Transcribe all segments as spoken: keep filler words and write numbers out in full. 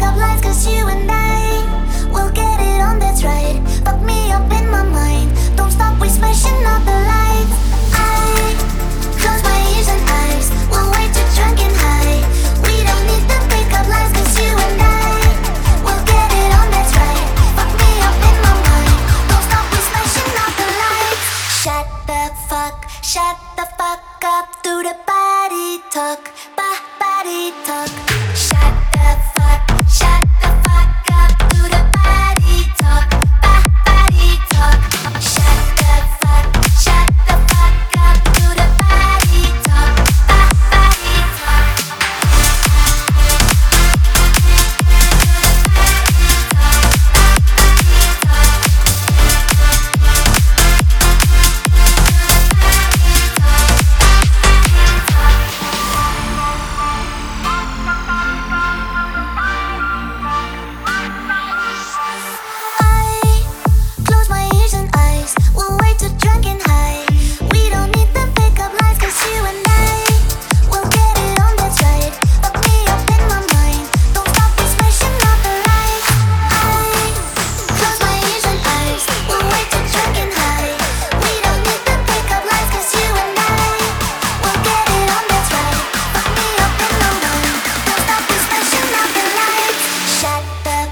up lines, cause you and I will get it on, that's right. Fuck me up in my mind. Don't stop, we smashing up the lights. I close my ears and eyes. We're way too drunk and high. We don't need the pick up lines, cause you and I will get it on, that's right. Fuck me up in my mind. Don't stop, we smashing up the lights. Shut the fuck, shut the fuck up. Do the body talk, ba body talk. Shut the fuck, shut the fuck up. Do the body talk, ba body talk. Shut the fuck, shut the fuck up. Do the body talk, ba body talk.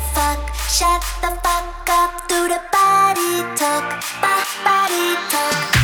Shut the fuck up, do the body talk, ba body talk.